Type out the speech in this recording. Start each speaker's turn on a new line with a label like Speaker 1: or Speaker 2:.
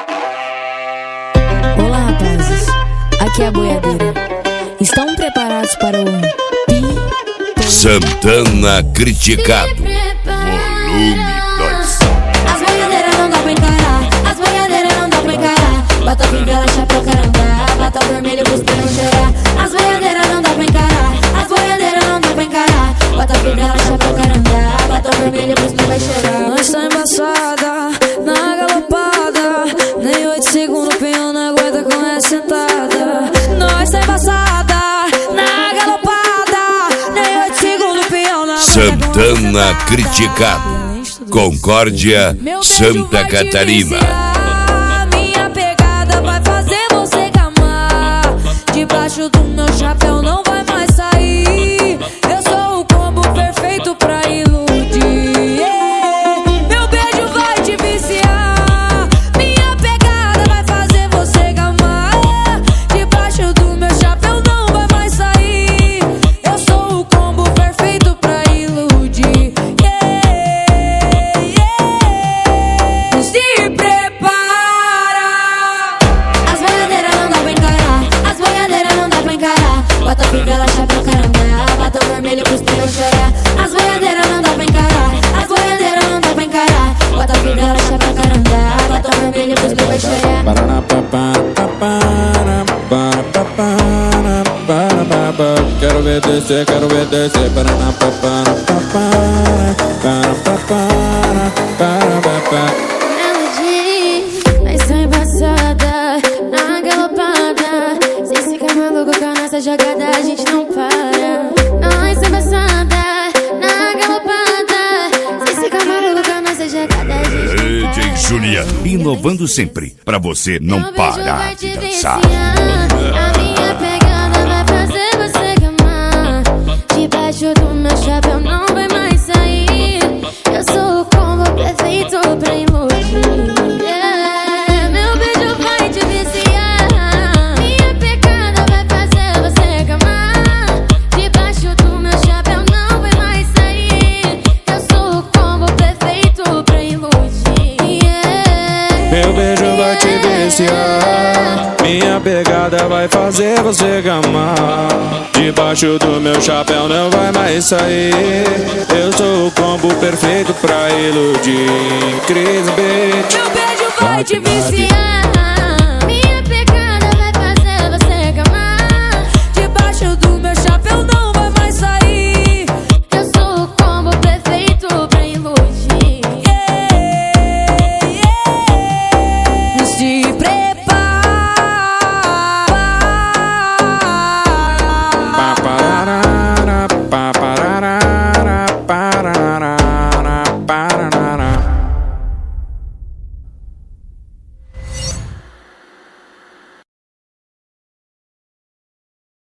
Speaker 1: Olá, rapazes, aqui é a boiadeira. Estão preparados para o
Speaker 2: Santana Criticado, volume 2.
Speaker 1: As boiadeiras não dá pra encarar, as boiadeiras não dá pra encarar. Bota fivela, chapéu, carandá, bota vermelho, cuspir não cheirar. As boiadeiras não dá pra encarar, as boiadeiras não dá pra encarar. Bota fivela, chapéu, carandá, bota vermelho, cuspir vai cheirar.
Speaker 3: Nós tá embaçada, na galopada, nem 8 segundos o peão não aguenta com essa sentada. Nós tá embaçada, na galopada, nem 8 segundos o peão não aguenta.
Speaker 2: Santana Criticado, Concórdia, Santa Catarina.
Speaker 3: Minha pegada vai fazer você gamar. Debaixo do meu chapéu não vai mais sair. Eu sou o combo perfeito pra iludir. Meu beijo vai te viciar. Minha pegada vai fazer você gamar. Debaixo do meu chapéu não vai mais sair. Eu sou o combo perfeito pra iludir. Se prepara.
Speaker 1: As boiadeiras não dá pra encarar, as boiadeiras não dá pra encarar. Bota fivela, chapéu, carandá, bota vermelho, cuspir vai chorar. As boiadeiras não dá pra encarar, as boiadeiras não dá pra encarar. Bota fivela, chapéu, carandá, bota vermelho, cuspir vai chorar.
Speaker 4: Quero ver descer, quero ver descer.
Speaker 1: Nós tá embaçada, na galopada. Se ficar maluco com a nossa jogada, a gente não para. Nós tá embaçada, na galopada. Se ficar maluco com a nossa jogada, a gente não para.
Speaker 2: DJ Juliano, inovando sempre, pra você não parar de dançar.
Speaker 1: A minha pegada vai fazer você gamar. Debaixo do meu chapéu não vai mais sair. Eu sou o combo perfeito pra iludir. Meu beijo vai te viciar. Minha pegada vai fazer você gamar. Debaixo do meu chapéu não vai mais sair. Eu sou o combo perfeito pra iludir.
Speaker 4: Meu beijo vai te viciar. Minha pegada vai fazer você gamar. Debaixo do meu chapéu não vai mais sair. Eu sou o combo perfeito pra iludir. Cris Beat.
Speaker 3: Meu beijo vai te viciar.